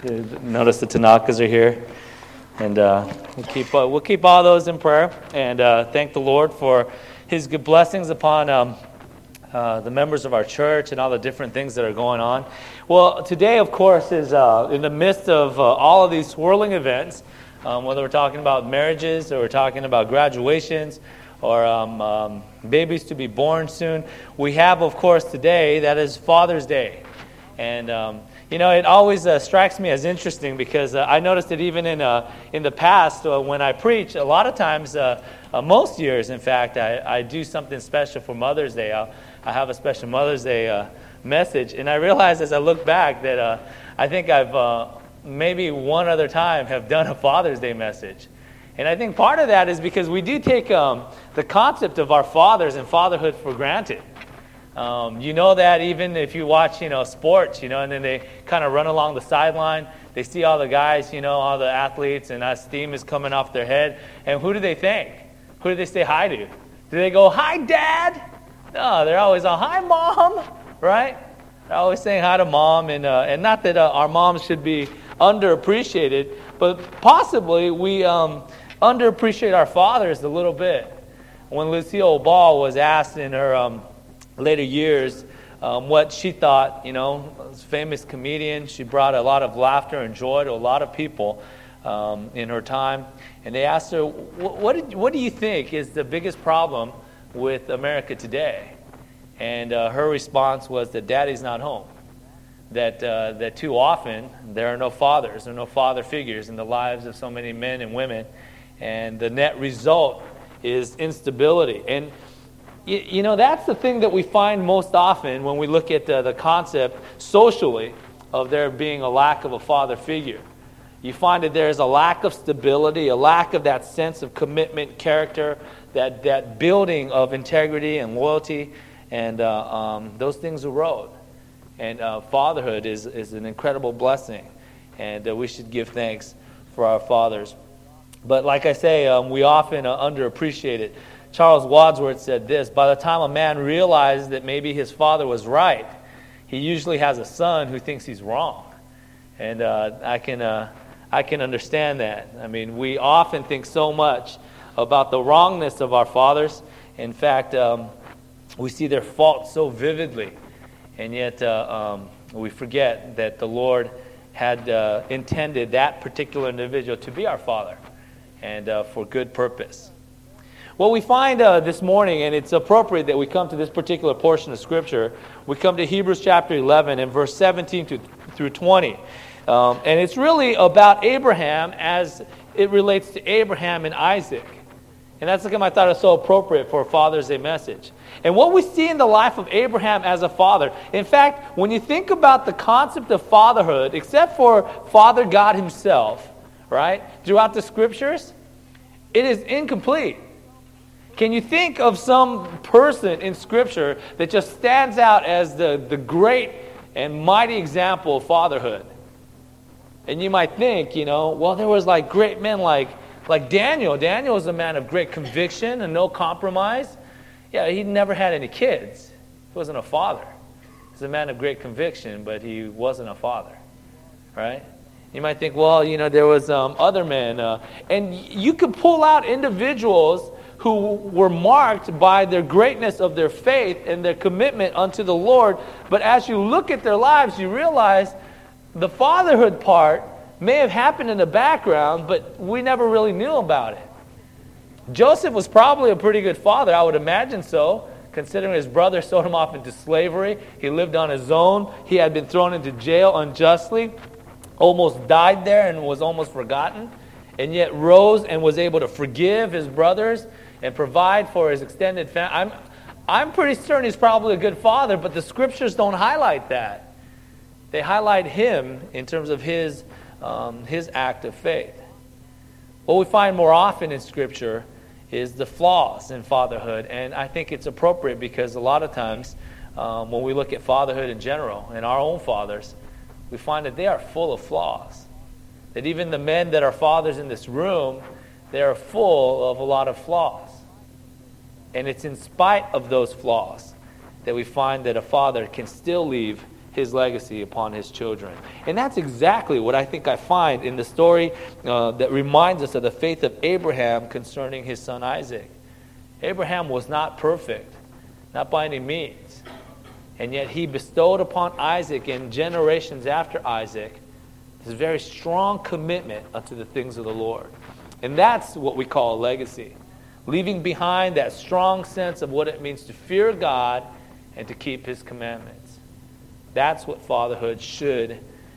Notice the Tanakas are here, and we'll keep all those in prayer, and thank the Lord for His good blessings upon the members of our church and all the different things that are going on. Well, today, of course, is in the midst of all of these swirling events, whether we're talking about marriages or we're talking about graduations or babies to be born soon. We have, of course, today, that is Father's Day. And it always strikes me as interesting because I noticed that even in the past when I preach, a lot of times, most years, in fact, I do something special for Mother's Day. I have a special Mother's Day message, and I realized as I look back that I think I've maybe one other time have done a Father's Day message. And I think part of that is because we do take the concept of our fathers and fatherhood for granted. You know that even if you watch, sports, and then they kind of run along the sideline, they see all the guys, all the athletes, and that steam is coming off their head. And who do they thank? Who do they say hi to? Do they go, "Hi, Dad"? No, they're always "Hi, Mom," right? They're always saying hi to Mom, and not that our moms should be underappreciated, but possibly we underappreciate our fathers a little bit. When Lucille Ball was asked in her later years what she thought, famous comedian, she brought a lot of laughter and joy to a lot of people in her time, and they asked her, what do you think is the biggest problem with America today? And her response was that Daddy's not home, that too often there are no fathers, there are no father figures in the lives of so many men and women, and the net result is instability. And that's the thing that we find most often when we look at the concept socially of there being a lack of a father figure. You find that there's a lack of stability, a lack of that sense of commitment, character, that building of integrity and loyalty, and those things erode. And fatherhood is an incredible blessing, and we should give thanks for our fathers. But like I say, we often underappreciate it. Charles Wadsworth said this: by the time a man realizes that maybe his father was right, he usually has a son who thinks he's wrong. And I can understand that. I mean, we often think so much about the wrongness of our fathers. In fact, we see their faults so vividly, and yet we forget that the Lord had intended that particular individual to be our father, and for good purpose. What we find this morning, and it's appropriate that we come to this particular portion of Scripture, we come to Hebrews chapter 11 and verse 17 through 20. And it's really about Abraham as it relates to Abraham and Isaac. And that's the I thought it was so appropriate for a Father's Day message. And what we see in the life of Abraham as a father, in fact, when you think about the concept of fatherhood, except for Father God himself, right, throughout the Scriptures, it is incomplete. Can you think of some person in Scripture that just stands out as the great and mighty example of fatherhood? And you might think, well, there was like great men like Daniel. Daniel was a man of great conviction and no compromise. Yeah, he never had any kids. He wasn't a father. He was a man of great conviction, but he wasn't a father, right? You might think, well, there was other men. And you could pull out individuals who were marked by their greatness of their faith and their commitment unto the Lord. But as you look at their lives, you realize the fatherhood part may have happened in the background, but we never really knew about it. Joseph was probably a pretty good father, I would imagine so, considering his brother sold him off into slavery. He lived on his own. He had been thrown into jail unjustly, almost died there and was almost forgotten, and yet rose and was able to forgive his brothers and provide for his extended family. I'm pretty certain he's probably a good father, but the Scriptures don't highlight that. They highlight him in terms of his act of faith. What we find more often in Scripture is the flaws in fatherhood, and I think it's appropriate because a lot of times when we look at fatherhood in general and our own fathers, we find that they are full of flaws. That even the men that are fathers in this room, they are full of a lot of flaws. And it's in spite of those flaws that we find that a father can still leave his legacy upon his children. And that's exactly what I think I find in the story that reminds us of the faith of Abraham concerning his son Isaac. Abraham was not perfect, not by any means. And yet he bestowed upon Isaac and generations after Isaac this very strong commitment unto the things of the Lord. And that's what we call a legacy. Leaving behind that strong sense of what it means to fear God and to keep his commandments. That's what fatherhood should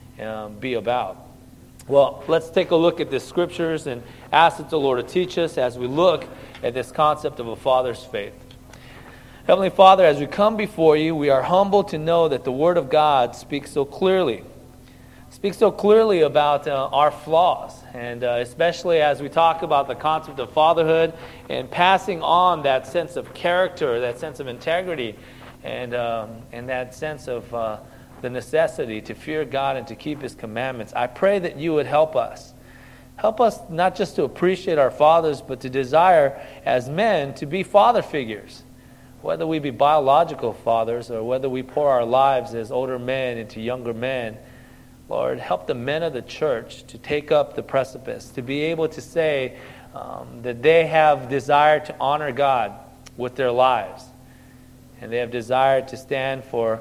be about. Well, let's take a look at the scriptures and ask that the Lord to teach us as we look at this concept of a father's faith. Heavenly Father, as we come before you, we are humbled to know that the Word of God speaks so clearly. Speaks so clearly about our flaws, and especially as we talk about the concept of fatherhood and passing on that sense of character, that sense of integrity, and that sense of the necessity to fear God and to keep his commandments. I pray that you would help us. Help us not just to appreciate our fathers, but to desire as men to be father figures. Whether we be biological fathers or whether we pour our lives as older men into younger men, Lord, help the men of the church to take up the precipice, to be able to say that they have desired to honor God with their lives. And they have desired to stand for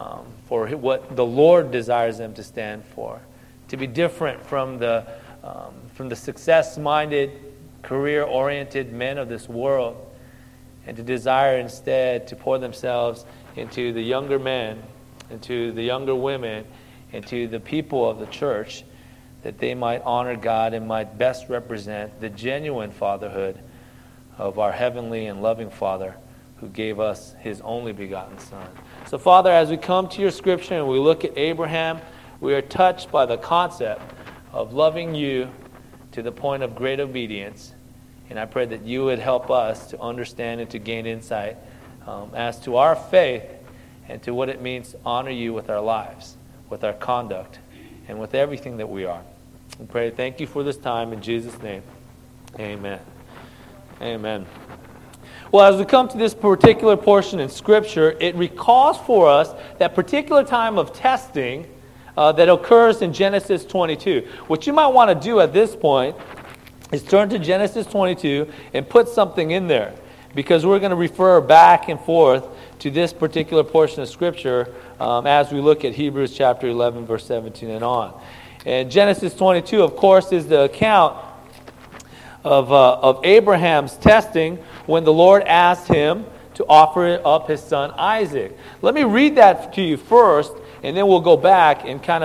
what the Lord desires them to stand for. To be different from the success-minded, career-oriented men of this world. And to desire instead to pour themselves into the younger men, into the younger women, into the people of the church, that they might honor God and might best represent the genuine fatherhood of our heavenly and loving Father who gave us his only begotten Son. So, Father, as we come to your scripture and we look at Abraham, we are touched by the concept of loving you to the point of great obedience. And I pray that you would help us to understand and to gain insight as to our faith and to what it means to honor you with our lives, with our conduct, and with everything that we are. We pray, thank you for this time. In Jesus' name, amen. Amen. Well, as we come to this particular portion in Scripture, it recalls for us that particular time of testing that occurs in Genesis 22. What you might want to do at this point is turn to Genesis 22 and put something in there, because we're going to refer back and forth to this particular portion of Scripture as we look at Hebrews chapter 11, verse 17 and on. And Genesis 22, of course, is the account of Abraham's testing when the Lord asked him to offer up his son Isaac. Let me read that to you first, and then we'll go back and kind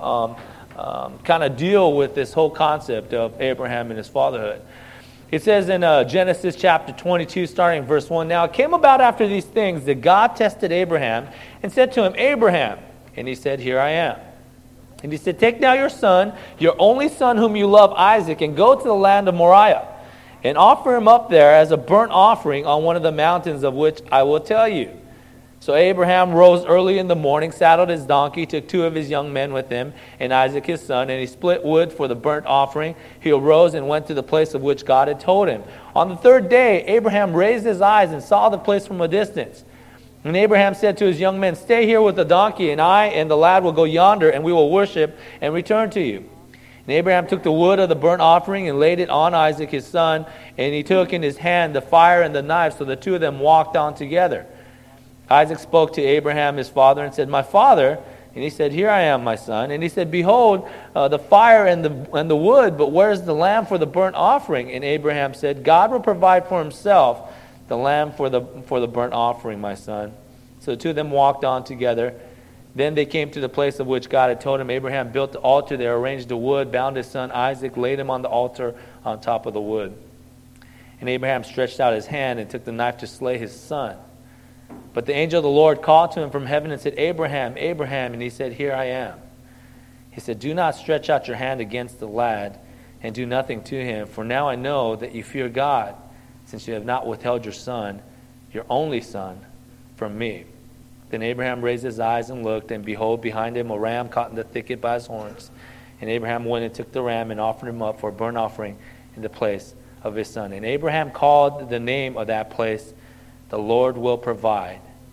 of deal with this whole concept of Abraham and his fatherhood. It says in Genesis chapter 22, starting verse 1, "Now it came about after these things that God tested Abraham and said to him, 'Abraham,' and he said, 'Here I am.' And he said, 'Take now your son, your only son whom you love, Isaac, and go to the land of Moriah, and offer him up there as a burnt offering on one of the mountains of which I will tell you.' So Abraham rose early in the morning, saddled his donkey, took 2 of his young men with him, and Isaac his son, and he split wood for the burnt offering. He arose and went to the place of which God had told him. On the 3rd day, Abraham raised his eyes and saw the place from a distance. And Abraham said to his young men, 'Stay here with the donkey, and I and the lad will go yonder, and we will worship and return to you.' And Abraham took the wood of the burnt offering and laid it on Isaac his son, and he took in his hand the fire and the knife, so the 2 of them walked on together. Isaac spoke to Abraham his father and said, 'My father.' And he said, 'Here I am, my son.' And he said, 'Behold, the fire and the wood, but where is the lamb for the burnt offering?' And Abraham said, 'God will provide for himself the lamb for the burnt offering, my son.' So the 2 of them walked on together. Then they came to the place of which God had told him. Abraham built the altar there, arranged the wood, bound his son Isaac, laid him on the altar on top of the wood. And Abraham stretched out his hand and took the knife to slay his son. But the angel of the Lord called to him from heaven and said, 'Abraham, Abraham.' And he said, 'Here I am.' He said, 'Do not stretch out your hand against the lad and do nothing to him. For now I know that you fear God, since you have not withheld your son, your only son, from me.' Then Abraham raised his eyes and looked, and behold, behind him a ram caught in the thicket by his horns. And Abraham went and took the ram and offered him up for a burnt offering in the place of his son. And Abraham called the name of that place, 'The Lord will provide.'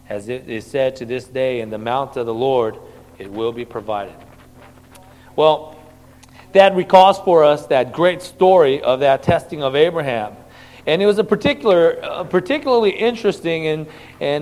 As it is said to this day, in the mount of the Lord it will be provided. Well, that recalls for us that great story of that testing of Abraham. And it was a particularly interesting and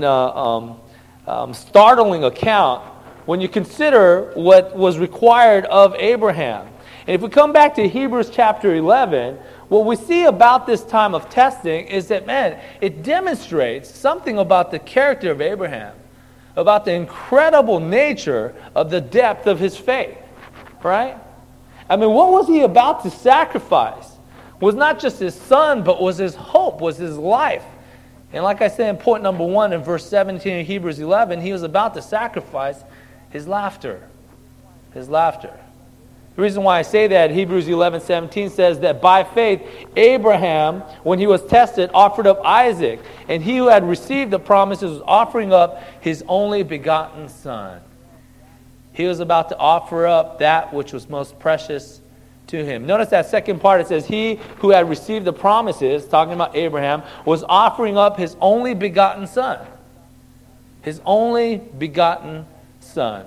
startling account when you consider what was required of Abraham. And if we come back to Hebrews chapter 11, what we see about this time of testing is that, man, it demonstrates something about the character of Abraham, about the incredible nature of the depth of his faith, right? I mean, what was he about to sacrifice? Was not just his son, but was his hope, was his life. And like I said in point number 1 in verse 17 of Hebrews 11, he was about to sacrifice his laughter. His laughter. The reason why I say that, Hebrews 11:17 says that by faith, Abraham, when he was tested, offered up Isaac. And he who had received the promises was offering up his only begotten son. He was about to offer up that which was most precious to him. Notice that second part, it says, he who had received the promises, talking about Abraham, was offering up his only begotten son. His only begotten son.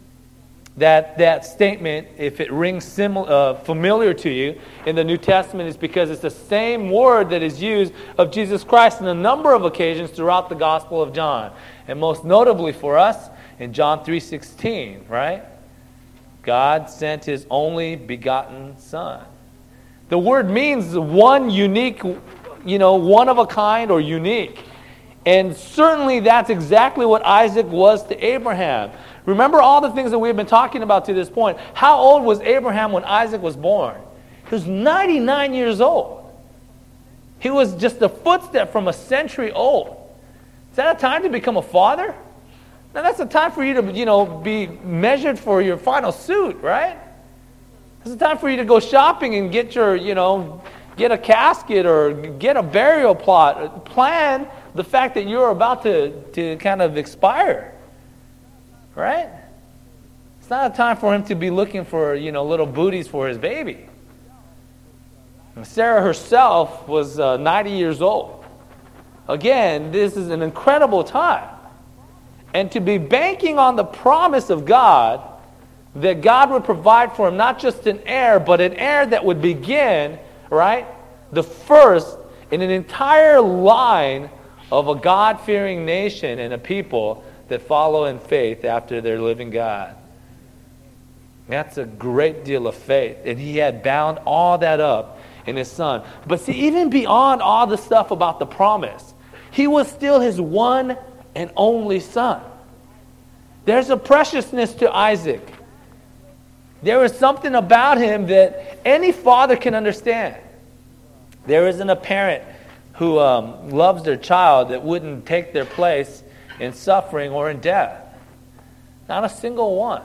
That statement, if it rings familiar to you in the New Testament, is because it's the same word that is used of Jesus Christ on a number of occasions throughout the Gospel of John. And most notably for us, in John 3:16, right? God sent his only begotten son. The word means one unique, one of a kind or unique. And certainly that's exactly what Isaac was to Abraham. Remember all the things that we've been talking about to this point. How old was Abraham when Isaac was born? He was 99 years old. He was just a footstep from a century old. Is that a time to become a father? Now that's a time for you to, be measured for your final suit, right? It's a time for you to go shopping and get your, get a casket or get a burial plot. Plan the fact that you're about to kind of expire. Right? It's not a time for him to be looking for, little booties for his baby. And Sarah herself was 90 years old. Again, this is an incredible time. And to be banking on the promise of God, that God would provide for him not just an heir, but an heir that would begin, right, the first in an entire line of a God-fearing nation and a people that follow in faith after their living God. That's a great deal of faith. And he had bound all that up in his son. But see, even beyond all the stuff about the promise, he was still his one and only son. There's a preciousness to Isaac. There is something about him that any father can understand. There isn't a parent who loves their child that wouldn't take their place in suffering or in death. Not a single one.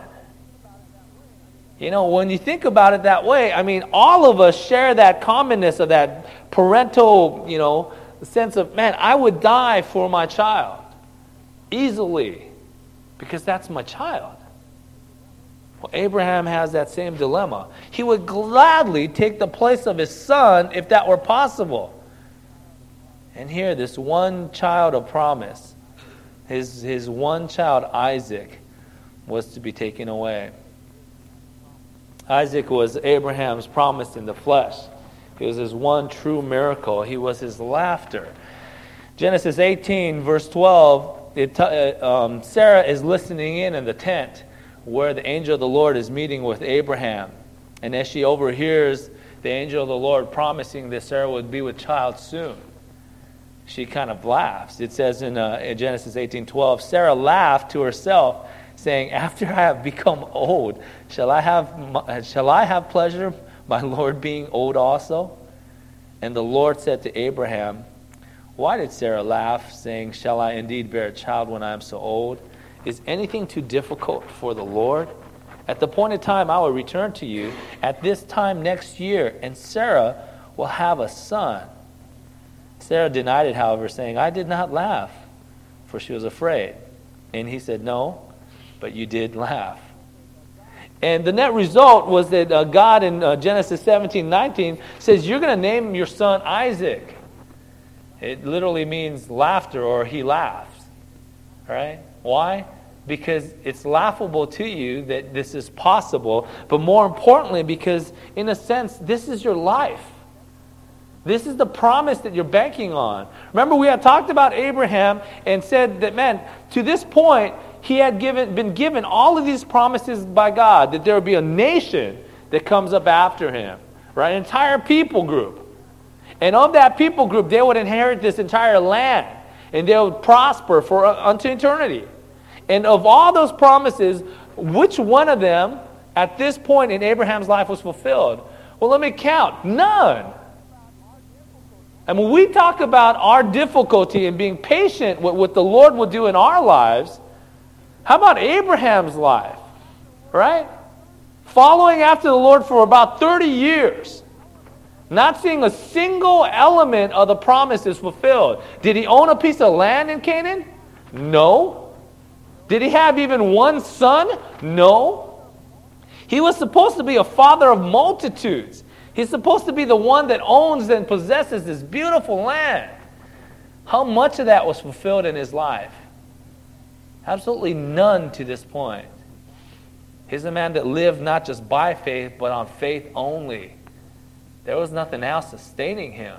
When you think about it that way, all of us share that commonness of that parental, sense of, man, I would die for my child. Easily. Because that's my child. Well, Abraham has that same dilemma. He would gladly take the place of his son if that were possible. And here, this one child of promise, his one child, Isaac, was to be taken away. Isaac was Abraham's promise in the flesh. He was his one true miracle. He was his laughter. Genesis 18, verse 12, Sarah is listening in the tent where the angel of the Lord is meeting with Abraham. And as she overhears the angel of the Lord promising that Sarah would be with child soon, she kind of laughs. It says in Genesis 18:12, Sarah laughed to herself, saying, after I have become old, shall I have pleasure, my Lord being old also? And the Lord said to Abraham, why did Sarah laugh, saying, shall I indeed bear a child when I am so old? Is anything too difficult for the Lord? At the appointed time I will return to you at this time next year, and Sarah will have a son. Sarah denied it, however, saying, I did not laugh, for she was afraid. And he said, no, but you did laugh. And the net result was that God in Genesis 17:19 says, you're going to name your son Isaac. It literally means laughter, or he laughs. right? Why? Because it's laughable to you that this is possible, but more importantly, because in a sense, this is your life. This is the promise that you're banking on. Remember, we had talked about Abraham and said that, man, to this point, he had been given all of these promises by God, that there would be a nation that comes up after him, right? An entire people group. And of that people group, they would inherit this entire land, and they would prosper unto eternity. And of all those promises, which one of them at this point in Abraham's life was fulfilled? Well, let me count. None. And when we talk about our difficulty and being patient with what the Lord will do in our lives, how about Abraham's life? Right? Following after the Lord for about 30 years. Not seeing a single element of the promises fulfilled. Did he own a piece of land in Canaan? No. Did he have even one son? No. He was supposed to be a father of multitudes. He's supposed to be the one that owns and possesses this beautiful land. How much of that was fulfilled in his life? Absolutely none to this point. He's a man that lived not just by faith, but on faith only. There was nothing else sustaining him.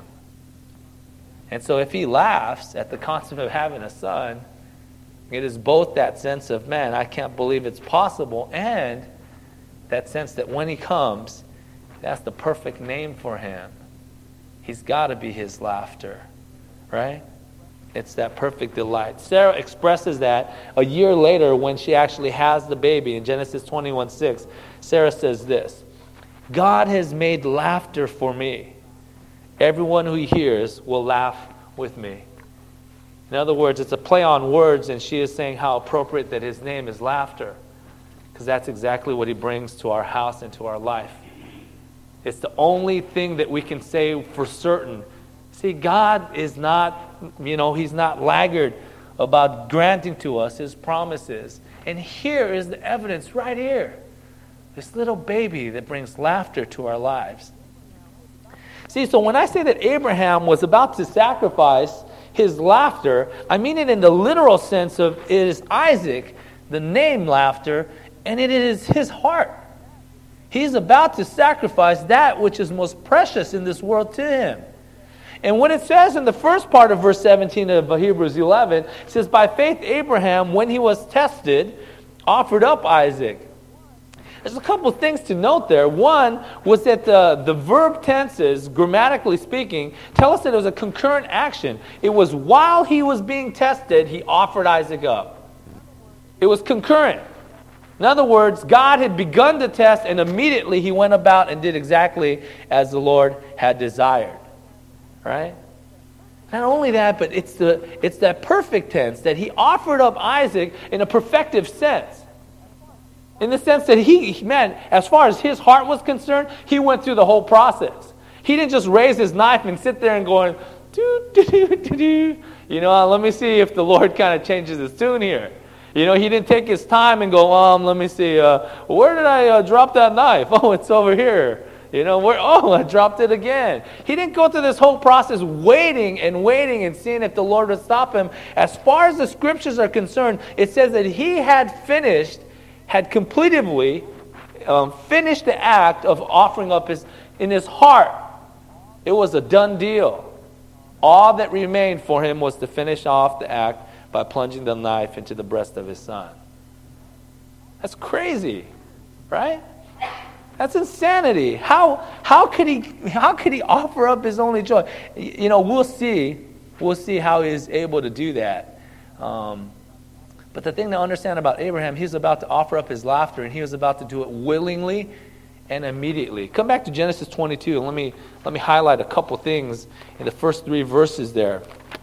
And so if he laughs at the concept of having a son, it is both that sense of, man, I can't believe it's possible, and that sense that when he comes, that's the perfect name for him. He's got to be his laughter, right? It's that perfect delight. Sarah expresses that a year later when she actually has the baby. In Genesis 21:6, Sarah says this, God has made laughter for me. Everyone who hears will laugh with me. In other words, it's a play on words, and she is saying how appropriate that his name is laughter, because that's exactly what he brings to our house and to our life. It's the only thing that we can say for certain. See, God is not, he's not laggard about granting to us his promises. And here is the evidence right here. This little baby that brings laughter to our lives. See, so when I say that Abraham was about to sacrifice his laughter, I mean it in the literal sense of it is Isaac, the name laughter, and it is his heart. He's about to sacrifice that which is most precious in this world to him. And when it says in the first part of verse 17 of Hebrews 11, it says, by faith Abraham, when he was tested, offered up Isaac. There's a couple of things to note there. One was that the verb tenses, grammatically speaking, tell us that it was a concurrent action. It was while he was being tested, he offered Isaac up. It was concurrent. In other words, God had begun the test, and immediately he went about and did exactly as the Lord had desired. Right? Not only that, but it's that perfect tense, that he offered up Isaac in a perfective sense. In the sense that as far as his heart was concerned, he went through the whole process. He didn't just raise his knife and sit there and going, do. Let me see if the Lord kind of changes his tune here. He didn't take his time and go, let me see, where did I drop that knife? Oh, it's over here. I dropped it again. He didn't go through this whole process waiting and seeing if the Lord would stop him. As far as the scriptures are concerned, it says that he had completively finished the act of offering up in his heart. It was a done deal. All that remained for him was to finish off the act by plunging the knife into the breast of his son. That's crazy, right? That's insanity. How could he offer up his only joy? We'll see how he's able to do that. But the thing to understand about Abraham, he's about to offer up his laughter, and he was about to do it willingly and immediately. Come back to Genesis 22, and let me highlight a couple things in the first 3 verses there.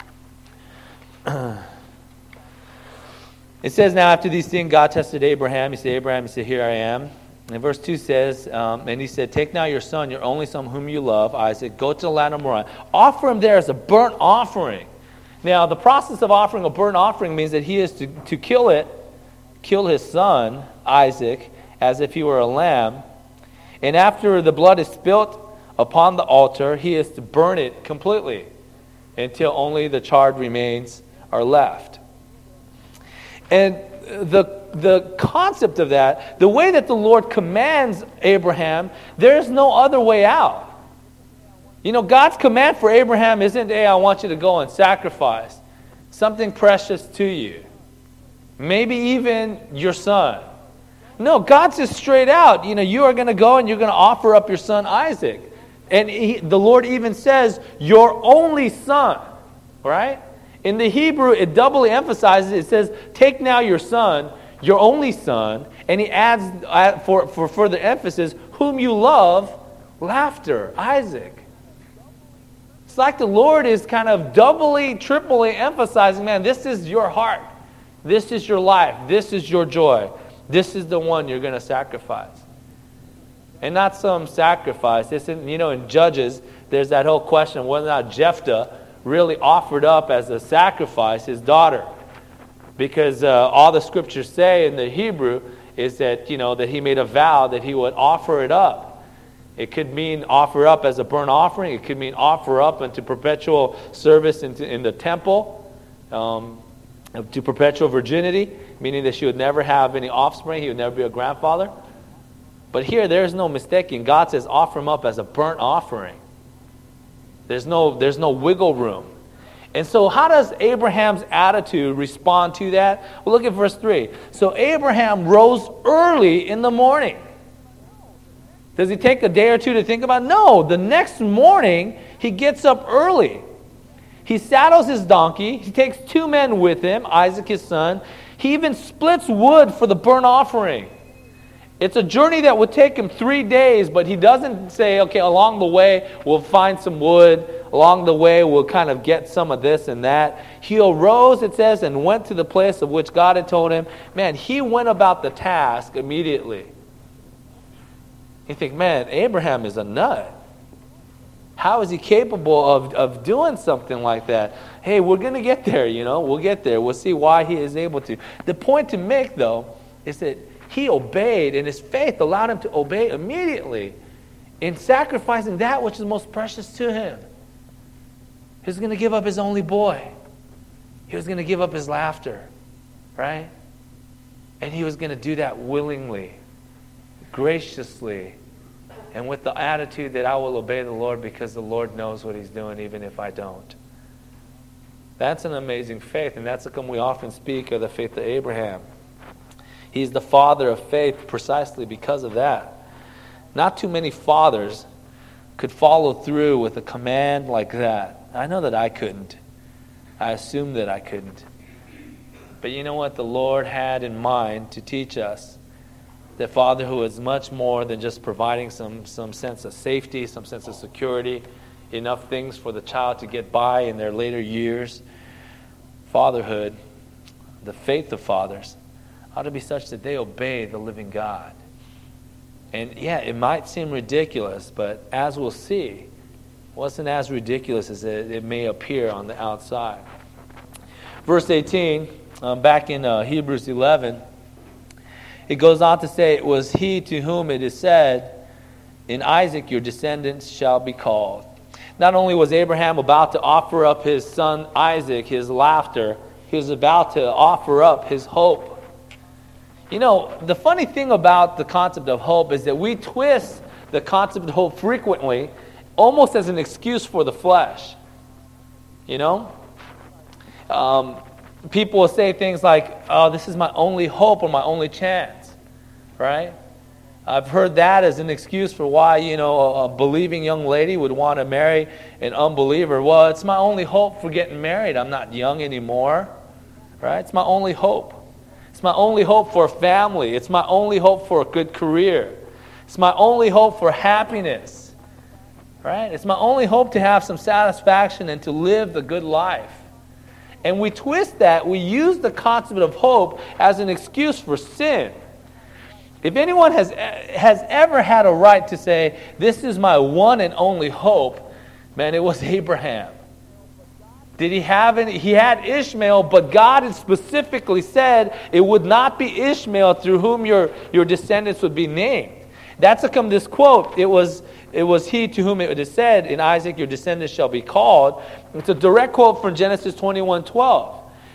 It says, now after these things, God tested Abraham. He said, Abraham, he said, here I am. And verse 2 says, and he said, take now your son, your only son whom you love, Isaac, go to the land of Moriah. Offer him there as a burnt offering. Now, the process of offering a burnt offering means that he is to kill his son, Isaac, as if he were a lamb. And after the blood is spilt upon the altar, he is to burn it completely until only the charred remains are left. And the concept of that, the way that the Lord commands Abraham, there's no other way out. You know, God's command for Abraham isn't, hey, I want you to go and sacrifice something precious to you. Maybe even your son. No, God says straight out, you know, you are going to go and you're going to offer up your son Isaac. And the Lord even says, your only son, right? In the Hebrew, it doubly emphasizes, it says, take now your son, your only son, and he adds, for further emphasis, whom you love, laughter, Isaac. It's like the Lord is kind of doubly, triply emphasizing, man, this is your heart. This is your life. This is your joy. This is the one you're going to sacrifice. And not some sacrifice. You know, in Judges, there's that whole question of whether or not Jephthah really offered up as a sacrifice his daughter. Because all the scriptures say in the Hebrew is that, you know, that he made a vow that he would offer it up. It could mean offer up as a burnt offering. It could mean offer up into perpetual service in the temple, to perpetual virginity, meaning that she would never have any offspring. He would never be a grandfather. But here, there's no mistaking. God says offer him up as a burnt offering. There's no wiggle room. And so how does Abraham's attitude respond to that? Well, look at verse 3. So Abraham rose early in the morning. Does he take a day or two to think about it? No, the next morning he gets up early. He saddles his donkey. He takes 2 men with him, Isaac his son. He even splits wood for the burnt offering. It's a journey that would take him 3 days, but he doesn't say, okay, along the way we'll find some wood. Along the way we'll kind of get some of this and that. He arose, it says, and went to the place of which God had told him. Man, he went about the task immediately. You think, man, Abraham is a nut. How is he capable of doing something like that? Hey, we're going to get there, you know. We'll get there. We'll see why he is able to. The point to make, though, is that he obeyed, and his faith allowed him to obey immediately in sacrificing that which is most precious to him. He was going to give up his only boy. He was going to give up his laughter, right? And he was going to do that willingly, graciously, and with the attitude that I will obey the Lord because the Lord knows what he's doing even if I don't. That's an amazing faith, and that's how come we often speak of the faith of Abraham. He's the father of faith precisely because of that. Not too many fathers could follow through with a command like that. I know that I couldn't. I assume that I couldn't. But you know what the Lord had in mind to teach us? That fatherhood is much more than just providing some sense of safety, some sense of security, enough things for the child to get by in their later years. Fatherhood, the faith of fathers, ought to be such that they obey the living God. And yeah, it might seem ridiculous, but as we'll see, it wasn't as ridiculous as it may appear on the outside. Verse 18, back in Hebrews 11, it goes on to say, it was he to whom it is said, in Isaac your descendants shall be called. Not only was Abraham about to offer up his son Isaac, his laughter, he was about to offer up his hope. You know, the funny thing about the concept of hope is that we twist the concept of hope frequently almost as an excuse for the flesh. You know? People will say things like, oh, this is my only hope or my only chance, right? I've heard that as an excuse for why, you know, a believing young lady would want to marry an unbeliever. Well, it's my only hope for getting married. I'm not young anymore, right? It's my only hope. It's my only hope for a family. It's my only hope for a good career. It's my only hope for happiness, right? It's my only hope to have some satisfaction and to live the good life. And we twist that. We use the concept of hope as an excuse for sin. If anyone has ever had a right to say, this is my one and only hope, man, it was Abraham. Did he have any? He had Ishmael, but God had specifically said it would not be Ishmael through whom your descendants would be named. That's how come this quote, it was he to whom it is said, in Isaac your descendants shall be called. It's a direct quote from Genesis 21:12.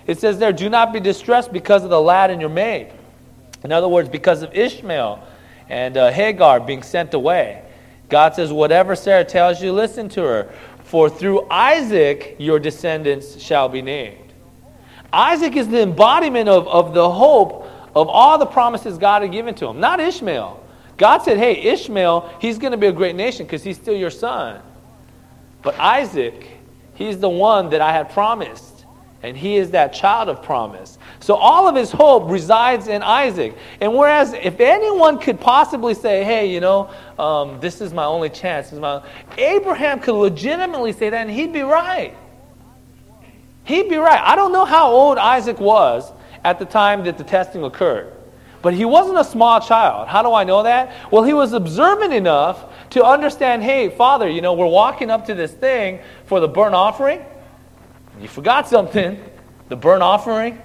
It says there, do not be distressed because of the lad and your maid. In other words, because of Ishmael and Hagar being sent away. God says, whatever Sarah tells you, listen to her. For through Isaac your descendants shall be named. Isaac is the embodiment of the hope of all the promises God had given to him. Not Ishmael. God said, hey, Ishmael, he's going to be a great nation because he's still your son. But Isaac, he's the one that I had promised. And he is that child of promise. So all of his hope resides in Isaac. And whereas if anyone could possibly say, hey, this is my only chance. Abraham could legitimately say that and he'd be right. He'd be right. I don't know how old Isaac was at the time that the testing occurred. But he wasn't a small child. How do I know that? Well, he was observant enough to understand, hey, Father, we're walking up to this thing for the burnt offering. You forgot something. The burnt offering,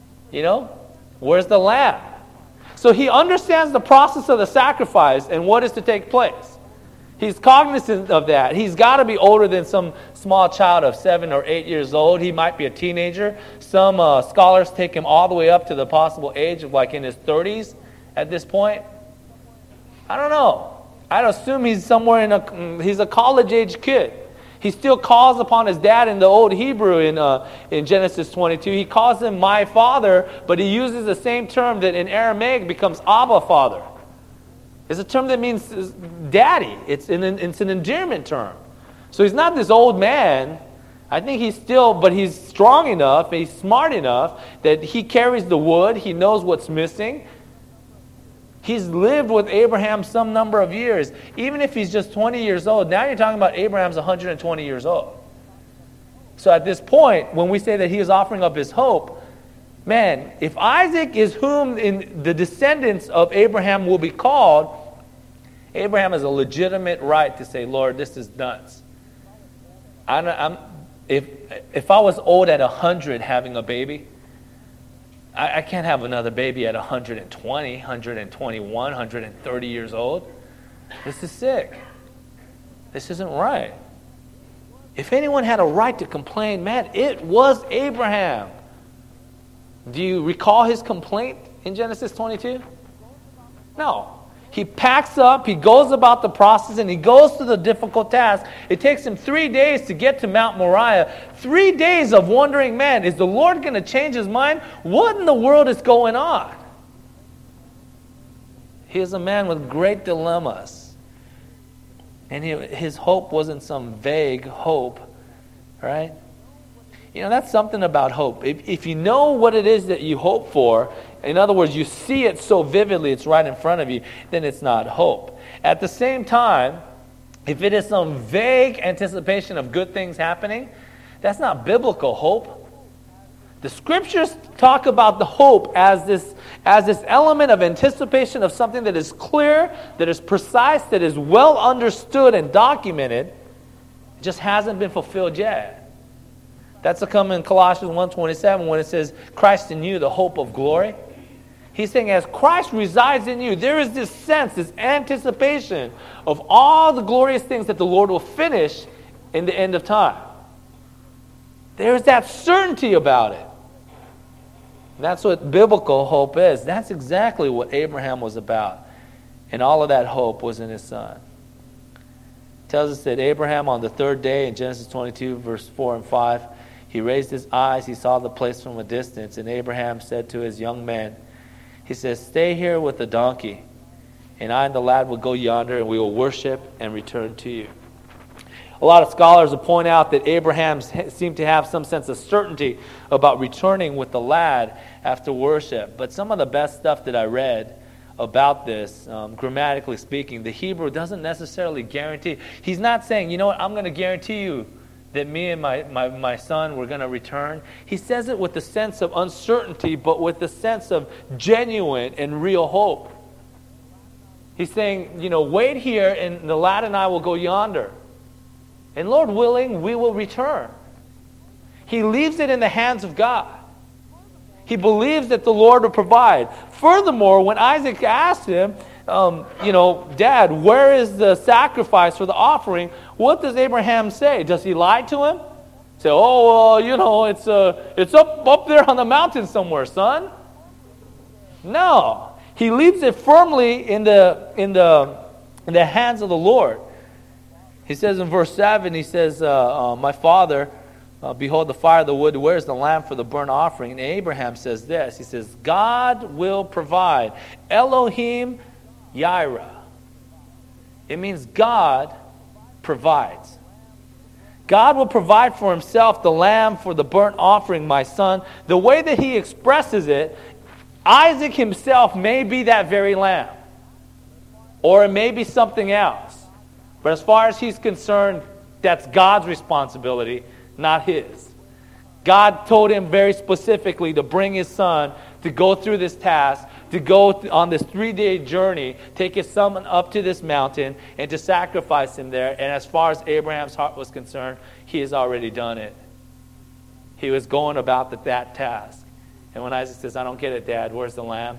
where's the lamb? So he understands the process of the sacrifice and what is to take place. He's cognizant of that. He's got to be older than some small child of 7 or 8 years old. He might be a teenager. Some scholars take him all the way up to the possible age of in his 30s at this point. I don't know. I'd assume he's somewhere he's a college-age kid. He still calls upon his dad in the old Hebrew in Genesis 22. He calls him my father, but he uses the same term that in Aramaic becomes Abba, father. It's a term that means daddy. It's an endearment term. So he's not this old man. I think but he's strong enough, he's smart enough that he carries the wood, he knows what's missing. He's lived with Abraham some number of years. Even if he's just 20 years old, now you're talking about Abraham's 120 years old. So at this point, when we say that he is offering up his hope, man, if Isaac is whom in the descendants of Abraham will be called, Abraham has a legitimate right to say, Lord, this is nuts. If I was old at 100 having a baby, I can't have another baby at 120, 121, 130 years old. This is sick. This isn't right. If anyone had a right to complain, man, it was Abraham. Do you recall his complaint in Genesis 22? No. He packs up, he goes about the process, and he goes to the difficult task. It takes him 3 days to get to Mount Moriah. 3 days of wondering, man, is the Lord going to change his mind? What in the world is going on? He is a man with great dilemmas. And his hope wasn't some vague hope, right? That's something about hope. If you know what it is that you hope for, in other words, you see it so vividly, it's right in front of you, then it's not hope. At the same time, if it is some vague anticipation of good things happening, that's not biblical hope. The scriptures talk about the hope as this element of anticipation of something that is clear, that is precise, that is well understood and documented. It just hasn't been fulfilled yet. That's to come in Colossians 1:27 when it says, Christ in you, the hope of glory. He's saying as Christ resides in you, there is this sense, this anticipation of all the glorious things that the Lord will finish in the end of time. There's that certainty about it. That's what biblical hope is. That's exactly what Abraham was about. And all of that hope was in his son. It tells us that Abraham on the third day in Genesis 22, verse 4 and 5, he raised his eyes, he saw the place from a distance, and Abraham said to his young men, he says, stay here with the donkey, and I and the lad will go yonder, and we will worship and return to you. A lot of scholars will point out that Abraham seemed to have some sense of certainty about returning with the lad after worship. But some of the best stuff that I read about this, grammatically speaking, the Hebrew doesn't necessarily guarantee. He's not saying, you know what, I'm going to guarantee you that me and my son were going to return. He says it with the sense of uncertainty, but with the sense of genuine and real hope. He's saying, wait here, and the lad and I will go yonder. And Lord willing, we will return. He leaves it in the hands of God. He believes that the Lord will provide. Furthermore, when Isaac asked him, Dad, where is the sacrifice for the offering? What does Abraham say? Does he lie to him? Say, oh, it's up there on the mountain somewhere, son. No, he leaves it firmly in the hands of the Lord. He says in verse 7, he says, my father, behold the fire, the wood, where's the lamb for the burnt offering? And Abraham says this, he says, God will provide. Elohim Yireh. It means God provides. God will provide for himself the lamb for the burnt offering, my son. The way that he expresses it, Isaac himself may be that very lamb. Or it may be something else. But as far as he's concerned, that's God's responsibility, not his. God told him very specifically to bring his son to go through this task, to go on this 3-day journey, take his son up to this mountain, and to sacrifice him there. And as far as Abraham's heart was concerned, he has already done it. He was going about that task. And when Isaac says, I don't get it, Dad, where's the lamb?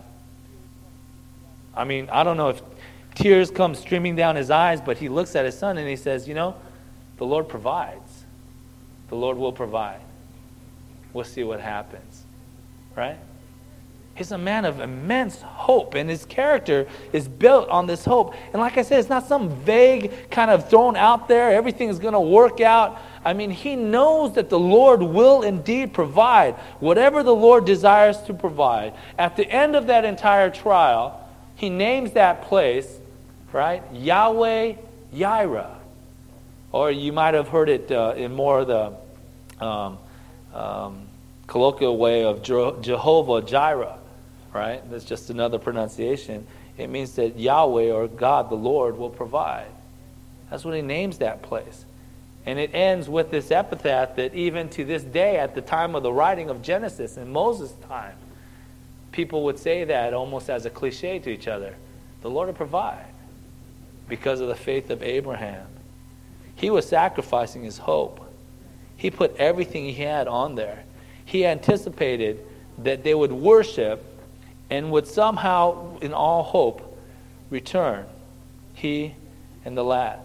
I mean, I don't know if tears come streaming down his eyes, but he looks at his son and he says, the Lord provides. The Lord will provide. We'll see what happens. Right? He's a man of immense hope, and his character is built on this hope. And like I said, it's not some vague kind of thrown out there, everything is going to work out. I mean, he knows that the Lord will indeed provide whatever the Lord desires to provide. At the end of that entire trial, he names that place, right, Yahweh Yireh. Or you might have heard it in more of the colloquial way of Jehovah Jireh, right? That's just another pronunciation. It means that Yahweh, or God, the Lord, will provide. That's what he names that place. And it ends with this epithet that even to this day, at the time of the writing of Genesis, in Moses' time, people would say that almost as a cliche to each other. The Lord will provide, because of the faith of Abraham. He was sacrificing his hope. He put everything he had on there. He anticipated that they would worship and would somehow, in all hope, return. He and the lad.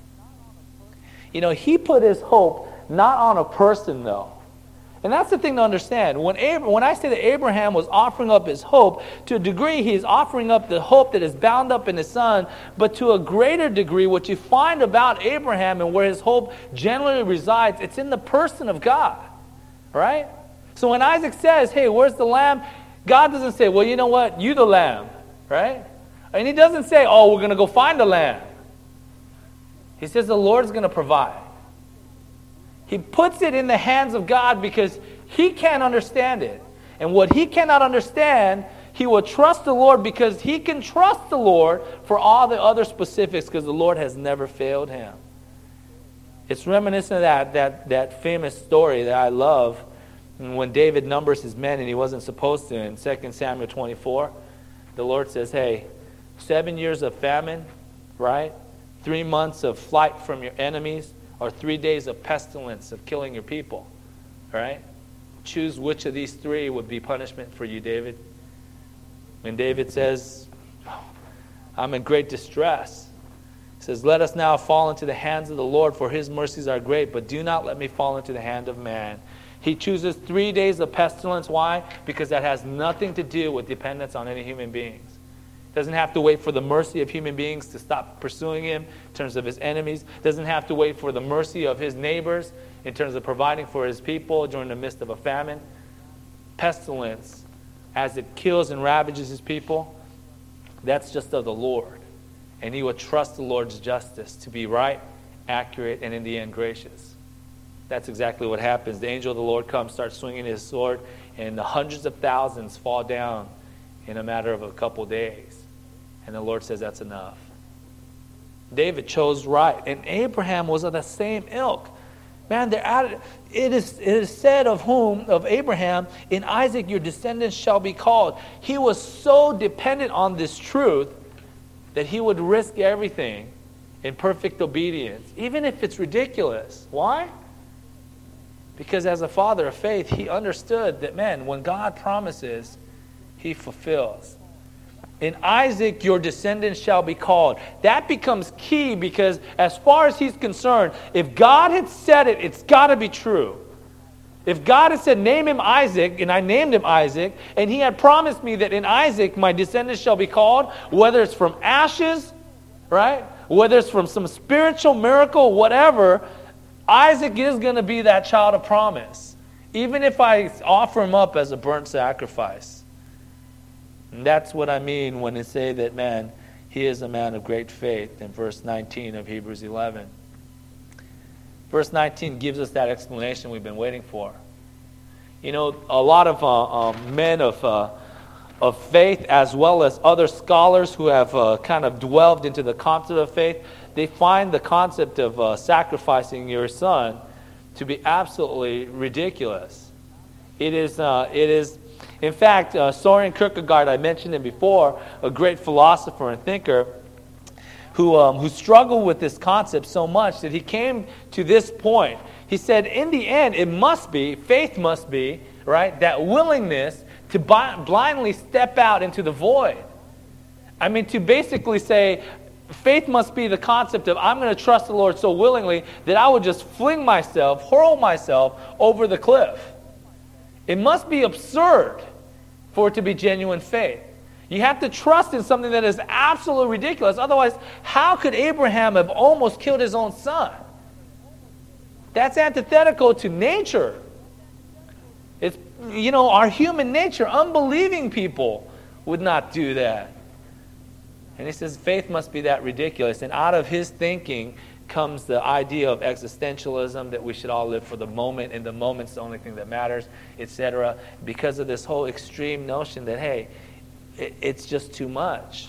He put his hope not on a person, though. And that's the thing to understand. When I say that Abraham was offering up his hope, to a degree he's offering up the hope that is bound up in his son, but to a greater degree, what you find about Abraham and where his hope generally resides, it's in the person of God. Right? So when Isaac says, hey, where's the lamb? God doesn't say, well, you know what? You the lamb. Right? And he doesn't say, oh, we're going to go find the lamb. He says the Lord's going to provide. He puts it in the hands of God because he can't understand it. And what he cannot understand, he will trust the Lord because he can trust the Lord for all the other specifics because the Lord has never failed him. It's reminiscent of that famous story that I love when David numbers his men and he wasn't supposed to. In 2 Samuel 24, the Lord says, hey, 7 years of famine, right? 3 months of flight from your enemies, or 3 days of pestilence of killing your people. Right? Choose which of these 3 would be punishment for you, David. When David says, I'm in great distress. He says, let us now fall into the hands of the Lord, for his mercies are great, but do not let me fall into the hand of man. He chooses 3 days of pestilence. Why? Because that has nothing to do with dependence on any human beings. Doesn't have to wait for the mercy of human beings to stop pursuing him in terms of his enemies. Doesn't have to wait for the mercy of his neighbors in terms of providing for his people during the midst of a famine. Pestilence, as it kills and ravages his people, that's just of the Lord. And he will trust the Lord's justice to be right, accurate, and in the end gracious. That's exactly what happens. The angel of the Lord comes, starts swinging his sword, and the hundreds of thousands fall down in a matter of a couple days. And the Lord says that's enough. David chose right. And Abraham was of the same ilk. Man, it is said of Abraham, in Isaac your descendants shall be called. He was so dependent on this truth that he would risk everything in perfect obedience, even if it's ridiculous. Why? Because as a father of faith, he understood that, man, when God promises, he fulfills. In Isaac, your descendants shall be called. That becomes key because as far as he's concerned, if God had said it, it's got to be true. If God had said, name him Isaac, and I named him Isaac, and he had promised me that in Isaac my descendants shall be called, whether it's from ashes, right? Whether it's from some spiritual miracle, whatever, Isaac is going to be that child of promise, even if I offer him up as a burnt sacrifice. And that's what I mean when I say that, man, he is a man of great faith in verse 19 of Hebrews 11. Verse 19 gives us that explanation we've been waiting for. You know, a lot of men of faith, as well as other scholars who have kind of delved into the concept of faith, they find the concept of sacrificing your son to be absolutely ridiculous. It is, in fact, Soren Kierkegaard, I mentioned him before, a great philosopher and thinker, who struggled with this concept so much that he came to this point. He said, in the end, faith must be, right, that willingness to blindly step out into the void. I mean, to basically say, faith must be the concept of, I'm going to trust the Lord so willingly that I would just hurl myself over the cliff. It must be absurd for it to be genuine faith. You have to trust in something that is absolutely ridiculous. Otherwise, how could Abraham have almost killed his own son? That's antithetical to nature. It's, our human nature, unbelieving people would not do that. And he says faith must be that ridiculous. And out of his thinking comes the idea of existentialism, that we should all live for the moment, and the moment's the only thing that matters, etc. Because of this whole extreme notion that, hey, it's just too much.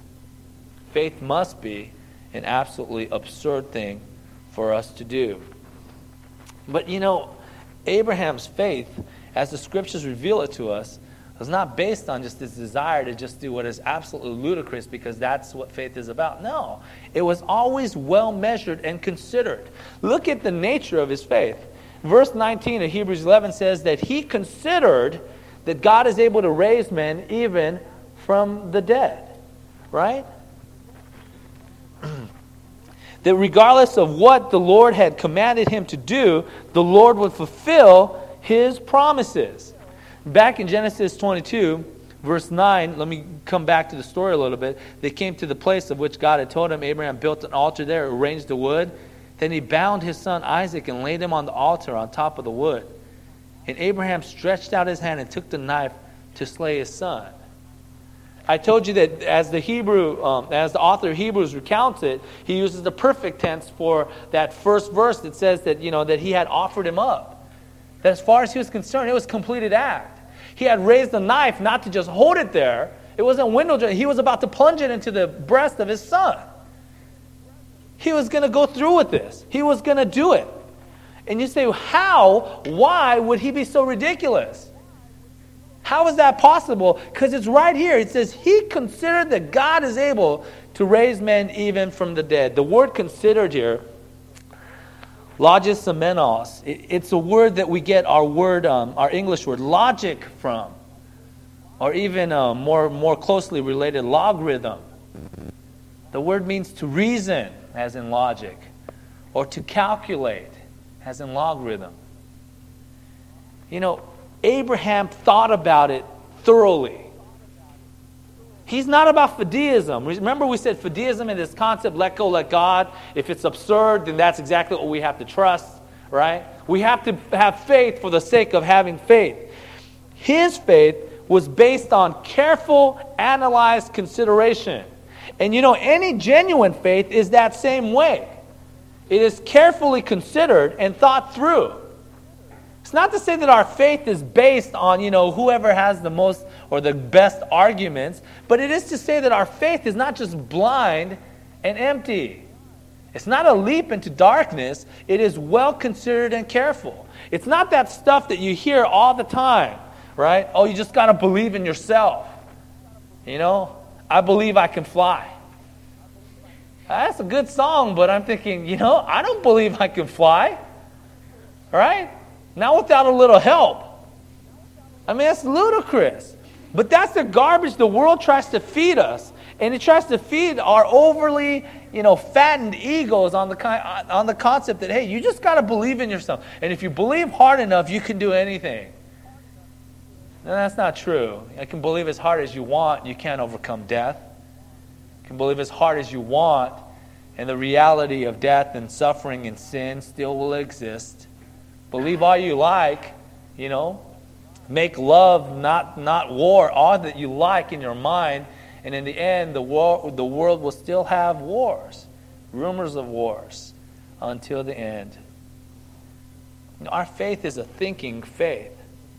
Faith must be an absolutely absurd thing for us to do. But Abraham's faith, as the scriptures reveal it to us, was not based on just this desire to just do what is absolutely ludicrous because that's what faith is about. No, it was always well measured and considered. Look at the nature of his faith. Verse 19 of Hebrews 11 says that he considered that God is able to raise men even from the dead, right? That regardless of what the Lord had commanded him to do, the Lord would fulfill his promises. Back in Genesis 22, verse 9, let me come back to the story a little bit. They came to the place of which God had told him. Abraham built an altar there, arranged the wood. Then he bound his son Isaac and laid him on the altar on top of the wood. And Abraham stretched out his hand and took the knife to slay his son. I told you that as the author of Hebrews recounts it, he uses the perfect tense for that first verse that says that, that he had offered him up. That as far as he was concerned, it was a completed act. He had raised the knife not to just hold it there. It wasn't window dressing. He was about to plunge it into the breast of his son. He was going to go through with this. He was going to do it. And you say, how? Why would he be so ridiculous? How is that possible? Because it's right here. It says, he considered that God is able to raise men even from the dead. The word considered here, logisomenos, it's a word that we get our English word logic from, or even more closely related, logarithm. The word means to reason, as in logic, or to calculate, as in logarithm. Abraham thought about it thoroughly. He's not about fideism. Remember we said fideism in this concept, let go, let God. If it's absurd, then that's exactly what we have to trust, right? We have to have faith for the sake of having faith. His faith was based on careful, analyzed consideration. And any genuine faith is that same way. It is carefully considered and thought through. It's not to say that our faith is based on, whoever has the most or the best arguments, but it is to say that our faith is not just blind and empty. It's not a leap into darkness. It is well considered and careful. It's not that stuff that you hear all the time, right? Oh, you just got to believe in yourself. I believe I can fly. That's a good song, but I'm thinking, I don't believe I can fly. Right? Not without a little help. I mean, that's ludicrous. But that's the garbage the world tries to feed us. And he tries to feed our overly, fattened egos on the concept that, hey, you just got to believe in yourself. And if you believe hard enough, you can do anything. No, that's not true. You can believe as hard as you want. You can't overcome death. You can believe as hard as you want, and the reality of death and suffering and sin still will exist. Believe all you like, Make love, not war, all that you like in your mind. And in the end, the world will still have wars, rumors of wars, until the end. Our faith is a thinking faith.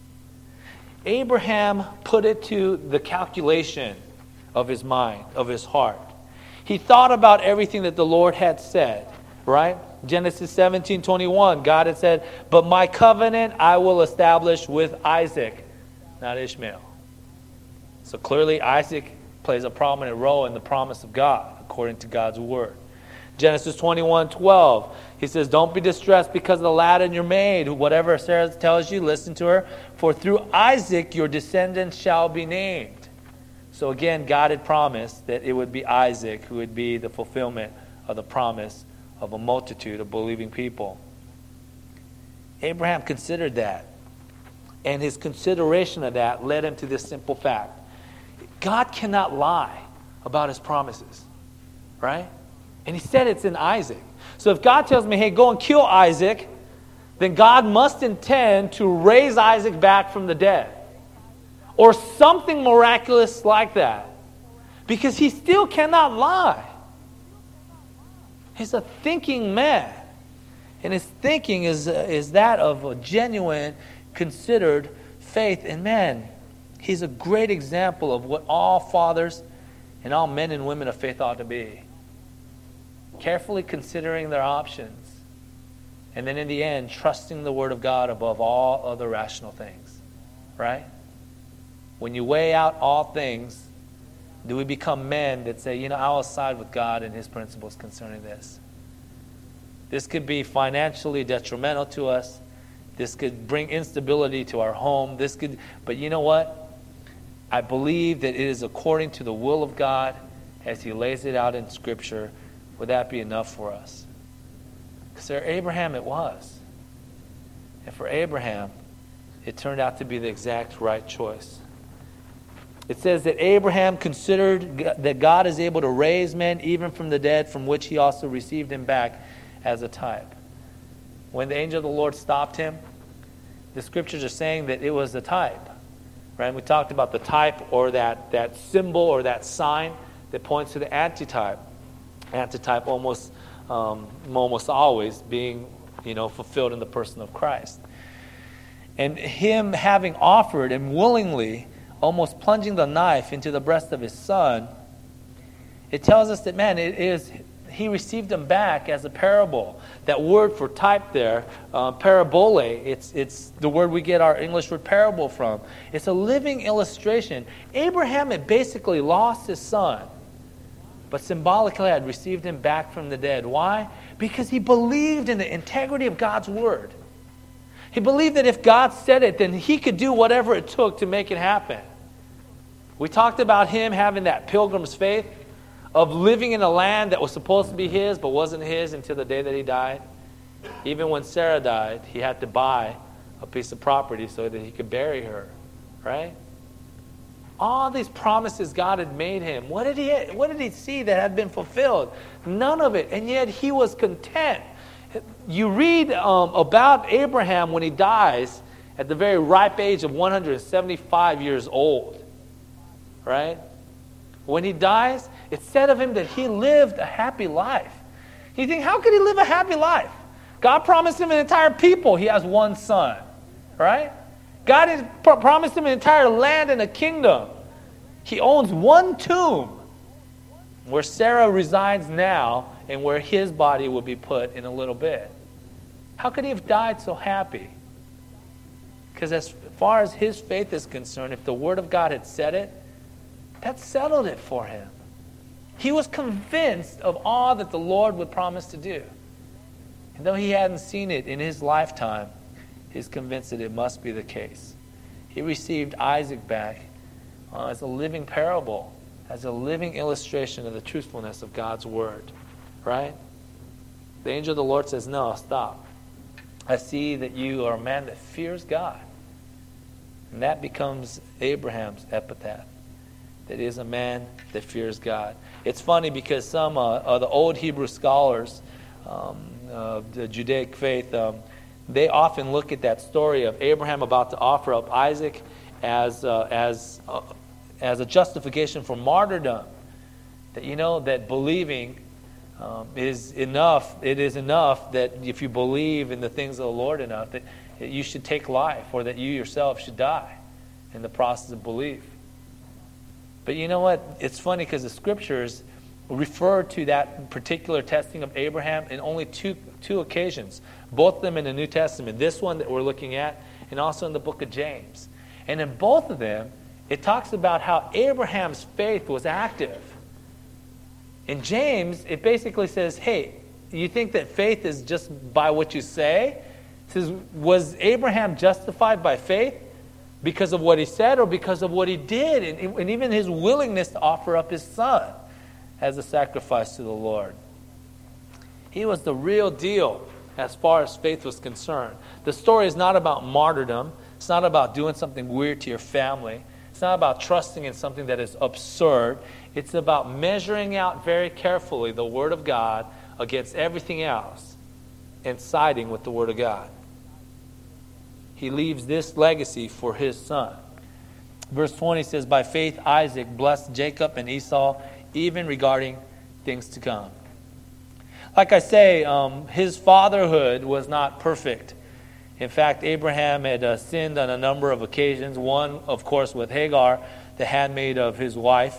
Abraham put it to the calculation of his mind, of his heart. He thought about everything that the Lord had said, right? Genesis 17:21, God had said, "But my covenant I will establish with Isaac," not Ishmael. So clearly Isaac plays a prominent role in the promise of God, according to God's word. Genesis 21:12, he says, "Don't be distressed because of the lad in your maid. Whatever Sarah tells you, listen to her. For through Isaac your descendants shall be named." So again, God had promised that it would be Isaac who would be the fulfillment of the promise of a multitude of believing people. Abraham considered that. And his consideration of that led him to this simple fact. God cannot lie about his promises, right? And he said it's in Isaac. So if God tells me, hey, go and kill Isaac, then God must intend to raise Isaac back from the dead. Or something miraculous like that. Because he still cannot lie. He's a thinking man. And his thinking is that of a genuine, considered faith. And man, he's a great example of what all fathers and all men and women of faith ought to be. Carefully considering their options. And then in the end, trusting the Word of God above all other rational things. Right? When you weigh out all things, do we become men that say, I will side with God and His principles concerning this? This could be financially detrimental to us. This could bring instability to our home. But you know what? I believe that it is according to the will of God as He lays it out in Scripture. Would that be enough for us? Because for Abraham it was. And for Abraham, it turned out to be the exact right choice. It says that Abraham considered that God is able to raise men even from the dead, from which He also received him back as a type. When the angel of the Lord stopped him, the Scriptures are saying that it was a type. Right? And we talked about the type, or that symbol or that sign that points to the antitype. Antitype almost always being fulfilled in the person of Christ. And Him having offered and willingly almost plunging the knife into the breast of His Son, it tells us that, He received him back as a parable. That word for type there, parabole, it's the word we get our English word parable from. It's a living illustration. Abraham had basically lost his son, but symbolically had received him back from the dead. Why? Because he believed in the integrity of God's word. He believed that if God said it, then He could do whatever it took to make it happen. We talked about him having that pilgrim's faith of living in a land that was supposed to be his but wasn't his until the day that he died. Even when Sarah died, he had to buy a piece of property so that he could bury her. Right? All these promises God had made him, what did he see that had been fulfilled? None of it. And yet he was content. You read about Abraham when he dies at the very ripe age of 175 years old. Right? When he dies, it said of him that he lived a happy life. You think, how could he live a happy life? God promised him an entire people. He has one son. Right? God has promised him an entire land and a kingdom. He owns one tomb where Sarah resides now and where his body will be put in a little bit. How could he have died so happy? Because as far as his faith is concerned, if the Word of God had said it, that settled it for him. He was convinced of all that the Lord would promise to do. And though he hadn't seen it in his lifetime, he's convinced that it must be the case. He received Isaac back as a living parable, as a living illustration of the truthfulness of God's word, right? The angel of the Lord says, no, stop. I see that you are a man that fears God. And that becomes Abraham's epitaph, that he is a man that fears God. It's funny because some of the old Hebrew scholars of the Judaic faith, they often look at that story of Abraham about to offer up Isaac as a justification for martyrdom. That that believing is enough. It is enough that if you believe in the things of the Lord enough, that you should take life, or that you yourself should die in the process of belief. But you know what? It's funny because the scriptures refer to that particular testing of Abraham in only two occasions, both of them in the New Testament. This one that we're looking at, and also in the book of James. And in both of them, it talks about how Abraham's faith was active. In James, it basically says, hey, you think that faith is just by what you say? It says, was Abraham justified by faith because of what he said or because of what he did? And even his willingness to offer up his son as a sacrifice to the Lord. He was the real deal as far as faith was concerned. The story is not about martyrdom. It's not about doing something weird to your family. It's not about trusting in something that is absurd. It's about measuring out very carefully the Word of God against everything else and siding with the Word of God. He leaves this legacy for his son. Verse 20 says, by faith Isaac blessed Jacob and Esau, even regarding things to come. Like I say, his fatherhood was not perfect. In fact, Abraham had sinned on a number of occasions. One, of course, with Hagar, the handmaid of his wife.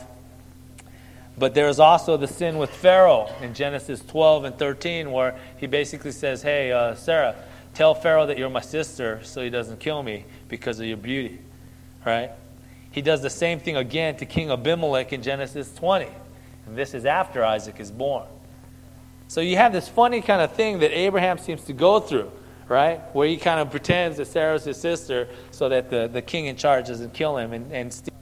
But there is also the sin with Pharaoh in Genesis 12 and 13, where he basically says, hey, Sarah, tell Pharaoh that you're my sister so he doesn't kill me because of your beauty. Right? He does the same thing again to King Abimelech in Genesis 20. And this is after Isaac is born. So you have this funny kind of thing that Abraham seems to go through, right? Where he kind of pretends that Sarah's his sister so that the king in charge doesn't kill him and steal.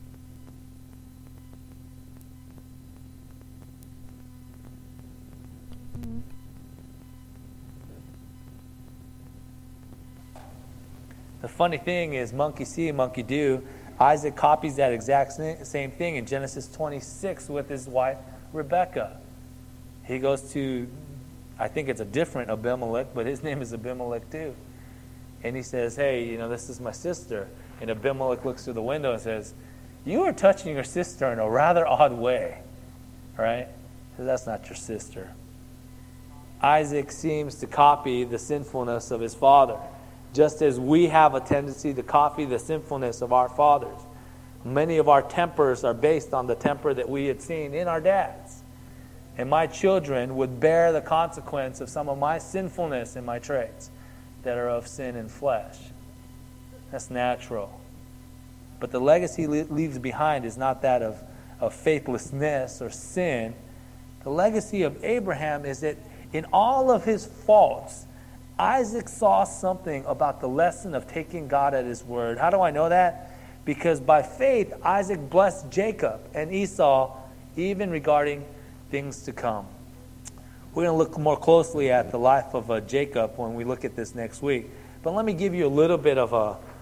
The funny thing is, monkey see, monkey do. Isaac copies that exact same thing in Genesis 26 with his wife Rebekah. He goes to, I think it's a different Abimelech, but his name is Abimelech too. And he says, hey, this is my sister. And Abimelech looks through the window and says, you are touching your sister in a rather odd way. Right? So that's not your sister. Isaac seems to copy the sinfulness of his father, just as we have a tendency to copy the sinfulness of our fathers. Many of our tempers are based on the temper that we had seen in our dads. And my children would bear the consequence of some of my sinfulness in my traits that are of sin and flesh. That's natural. But the legacy he leaves behind is not that of faithlessness or sin. The legacy of Abraham is that in all of his faults, Isaac saw something about the lesson of taking God at his word. How do I know that? Because by faith, Isaac blessed Jacob and Esau, even regarding things to come. We're going to look more closely at the life of Jacob when we look at this next week. But let me give you a little bit of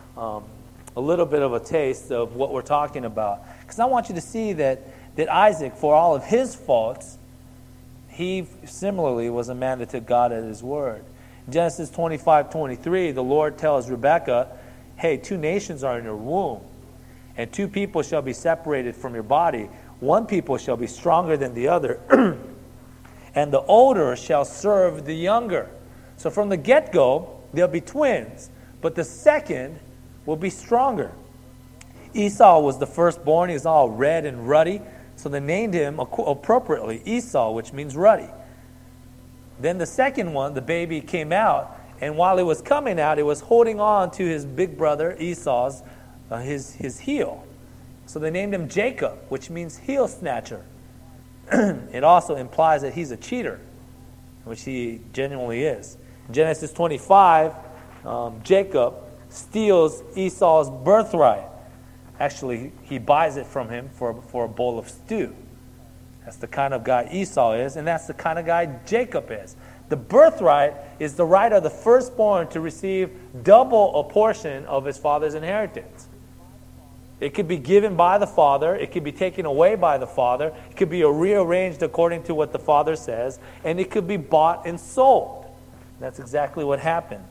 a taste of what we're talking about, because I want you to see that Isaac, for all of his faults, he similarly was a man that took God at his word. In Genesis 25:23, the Lord tells Rebekah, hey, 2 nations are in your womb, and 2 people shall be separated from your body. One people shall be stronger than the other, and the older shall serve the younger. So from the get-go, they'll be twins, but the second will be stronger. Esau was the firstborn. He was all red and ruddy, so they named him appropriately Esau, which means ruddy. Then the second one, the baby, came out, and while it was coming out, it was holding on to his big brother Esau's his heel. So they named him Jacob, which means heel snatcher. It also implies that he's a cheater, which he genuinely is. In Genesis 25, Jacob steals Esau's birthright. Actually, he buys it from him for a bowl of stew. That's the kind of guy Esau is, and that's the kind of guy Jacob is. The birthright is the right of the firstborn to receive double a portion of his father's inheritance. It could be given by the father. It could be taken away by the father. It could be rearranged according to what the father says. And it could be bought and sold. That's exactly what happened.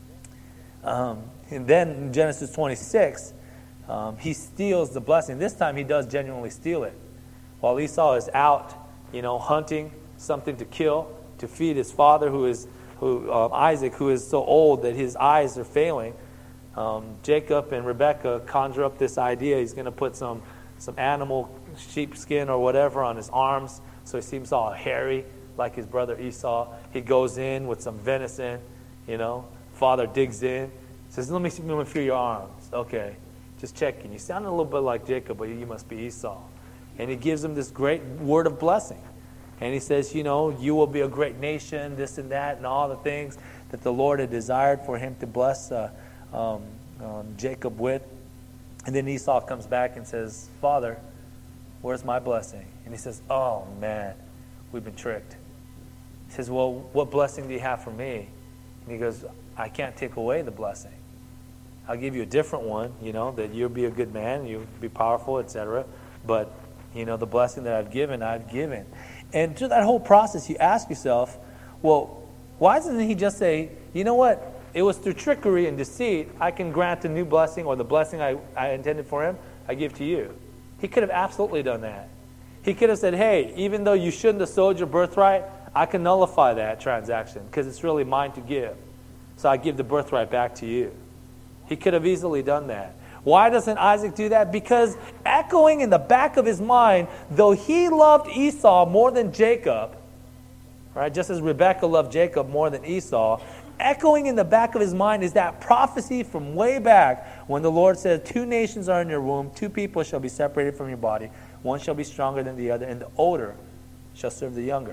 And then in Genesis 26, he steals the blessing. This time he does genuinely steal it. While Esau is out, hunting something to kill, to feed his father, Isaac, who is so old that his eyes are failing, Jacob and Rebekah conjure up this idea. He's going to put some animal sheepskin or whatever on his arms, so he seems all hairy like his brother Esau. He goes in with some venison. Father digs in, says, let me feel your arms. Okay, just checking. You sound a little bit like Jacob, but you must be Esau. And he gives him this great word of blessing. And he says, you will be a great nation, this and that, and all the things that the Lord had desired for him to bless Jacob with. And then Esau comes back and says, Father, where's my blessing? And he says, oh man, we've been tricked. He says, well, what blessing do you have for me? And he goes, I can't take away the blessing. I'll give you a different one, that you'll be a good man, you'll be powerful, etc. But, the blessing that I've given. And through that whole process, you ask yourself, well, why doesn't he just say, you know what? It was through trickery and deceit, I can grant a new blessing, or the blessing I intended for him, I give to you. He could have absolutely done that. He could have said, hey, even though you shouldn't have sold your birthright, I can nullify that transaction because it's really mine to give. So I give the birthright back to you. He could have easily done that. Why doesn't Isaac do that? Because echoing in the back of his mind, though he loved Esau more than Jacob, right? Just as Rebekah loved Jacob more than Esau, echoing in the back of his mind is that prophecy from way back when the Lord said, 2 nations are in your womb, 2 people shall be separated from your body, one shall be stronger than the other, and the older shall serve the younger.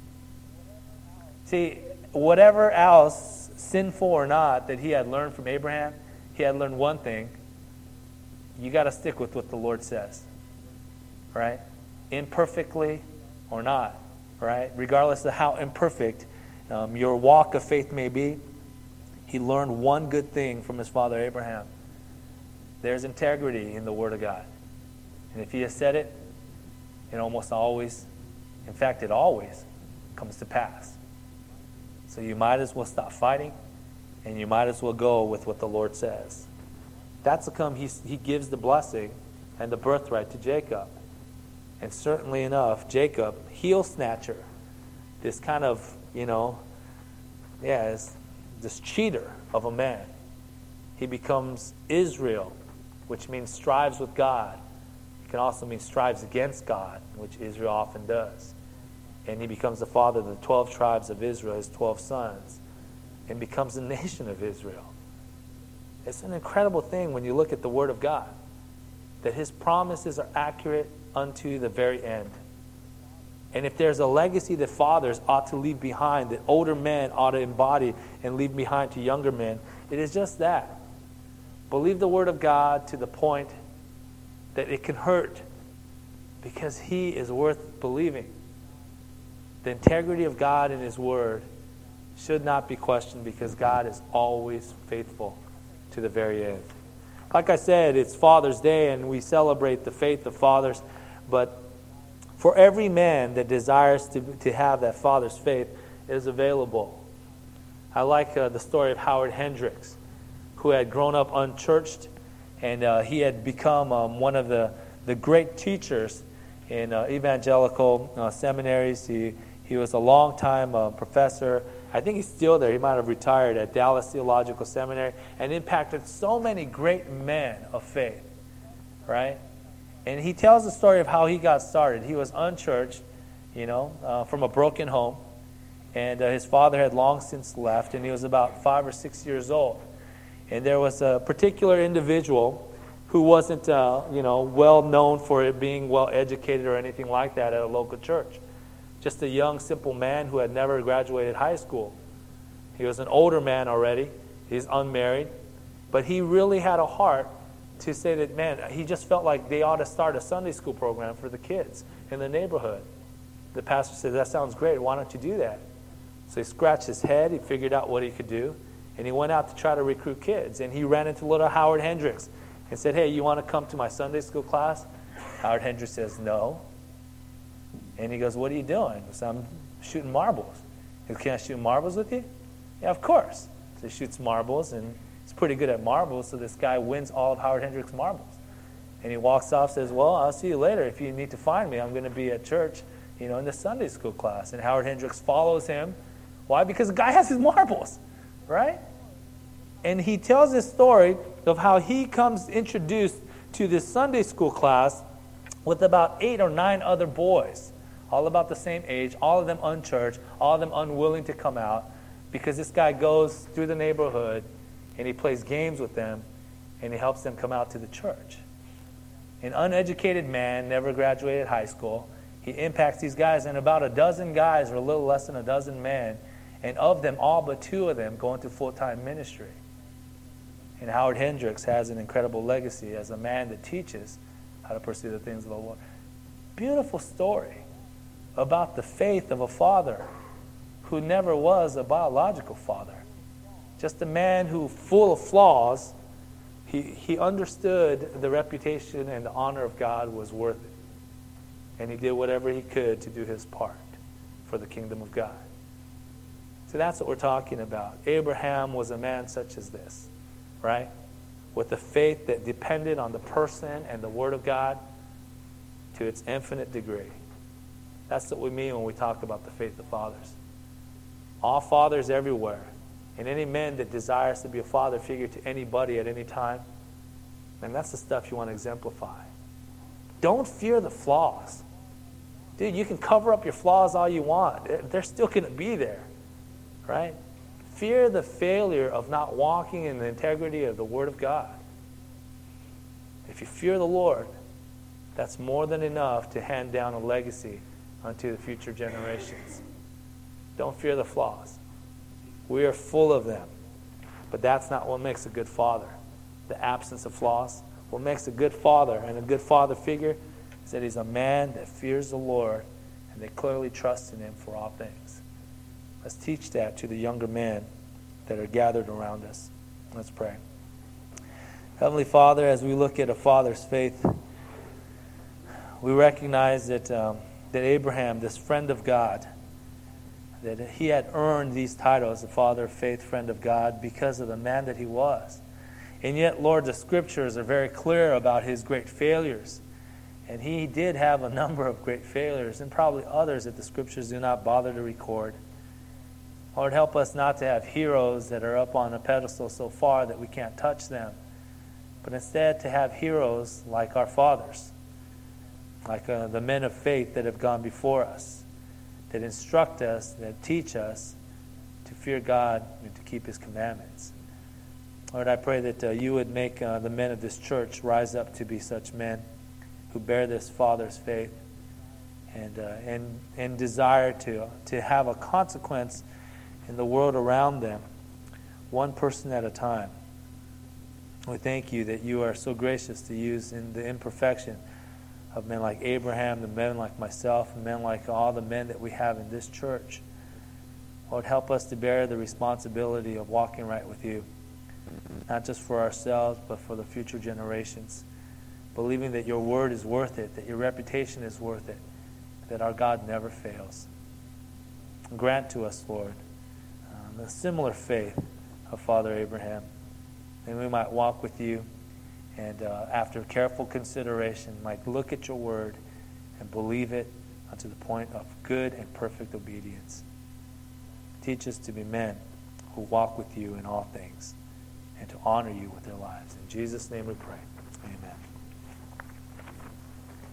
See, whatever else, sinful or not, that he had learned from Abraham, he had learned one thing. You got to stick with what the Lord says, right? Imperfectly or not, right? Regardless of how imperfect your walk of faith may be, he learned one good thing from his father Abraham. There's integrity in the Word of God. And if he has said it, it almost always, in fact, it always comes to pass. So you might as well stop fighting, and you might as well go with what the Lord says. That's how come he gives the blessing and the birthright to Jacob. And certainly enough, Jacob, heel snatcher, this kind of, this cheater of a man. He becomes Israel, which means strives with God. It can also mean strives against God, which Israel often does. And he becomes the father of the 12 tribes of Israel, his 12 sons, and becomes the nation of Israel. It's an incredible thing when you look at the Word of God, that his promises are accurate unto the very end. And if there's a legacy that fathers ought to leave behind, that older men ought to embody and leave behind to younger men, it is just that. Believe the Word of God to the point that it can hurt, because he is worth believing. The integrity of God in his Word should not be questioned, because God is always faithful to the very end. Like I said, it's Father's Day, and we celebrate the faith of fathers. But for every man that desires to have that father's faith, it is available. I like the story of Howard Hendricks, who had grown up unchurched, and he had become one of the great teachers in evangelical seminaries. He was a long-time professor. I think he's still there. He might have retired at Dallas Theological Seminary, and impacted so many great men of faith, right? And he tells the story of how he got started. He was unchurched, from a broken home, and his father had long since left, and he was about 5 or 6 years old. And there was a particular individual who wasn't, well known for it being well educated or anything like that at a local church. Just a young, simple man who had never graduated high school. He was an older man already. He's unmarried. But he really had a heart to say that, man, he just felt like they ought to start a Sunday school program for the kids in the neighborhood. The pastor said, that sounds great. Why don't you do that? So he scratched his head. He figured out what he could do. And he went out to try to recruit kids. And he ran into little Howard Hendricks and said, hey, you want to come to my Sunday school class? Howard Hendricks says, no. And he goes, what are you doing? He says, I'm shooting marbles. He goes, can I shoot marbles with you? Yeah, of course. So he shoots marbles, and he's pretty good at marbles, so this guy wins all of Howard Hendricks' marbles. And he walks off, says, well, I'll see you later. If you need to find me, I'm going to be at church, in the Sunday school class. And Howard Hendricks follows him. Why? Because the guy has his marbles, right? And he tells this story of how he comes introduced to this Sunday school class with about 8 or 9 other boys, all about the same age, all of them unchurched, all of them unwilling to come out, because this guy goes through the neighborhood and he plays games with them and he helps them come out to the church. An uneducated man, never graduated high school, he impacts these guys, and about a dozen guys, or a little less than a dozen men, and of them, all but 2 of them go into full-time ministry. And Howard Hendricks has an incredible legacy as a man that teaches how to pursue the things of the Lord. Beautiful story about the faith of a father who never was a biological father. Just a man who, full of flaws, he understood the reputation and the honor of God was worth it. And he did whatever he could to do his part for the kingdom of God. So that's what we're talking about. Abraham was a man such as this, right? With a faith that depended on the person and the Word of God to its infinite degree. That's what we mean when we talk about the faith of fathers. All fathers everywhere. And any man that desires to be a father figure to anybody at any time, and that's the stuff you want to exemplify. Don't fear the flaws. Dude, you can cover up your flaws all you want. They're still going to be there, right? Fear the failure of not walking in the integrity of the Word of God. If you fear the Lord, that's more than enough to hand down a legacy unto the future generations. Don't fear the flaws. We are full of them. But that's not what makes a good father. The absence of flaws. What makes a good father and a good father figure is that he's a man that fears the Lord and that clearly trusts in him for all things. Let's teach that to the younger men that are gathered around us. Let's pray. Heavenly Father, as we look at a father's faith, we recognize that Abraham, this friend of God, that he had earned these titles, the father of faith, friend of God, because of the man that he was. And yet, Lord, the Scriptures are very clear about his great failures. And he did have a number of great failures, and probably others that the Scriptures do not bother to record. Lord, help us not to have heroes that are up on a pedestal so far that we can't touch them, but instead to have heroes like our fathers, like the men of faith that have gone before us, that instruct us, that teach us to fear God and to keep His commandments. Lord, I pray that you would make the men of this church rise up to be such men who bear this Father's faith and desire to have a consequence in the world around them, one person at a time. We thank you that you are so gracious to use in the imperfection of men like Abraham, the men like myself, and men like all the men that we have in this church. Lord, help us to bear the responsibility of walking right with you, not just for ourselves, but for the future generations, believing that your word is worth it, that your reputation is worth it, that our God never fails. Grant to us, Lord, a similar faith of Father Abraham, and we might walk with you, and after careful consideration, might look at your word and believe it unto the point of good and perfect obedience. Teach us to be men who walk with you in all things and to honor you with their lives. In Jesus' name we pray. Amen.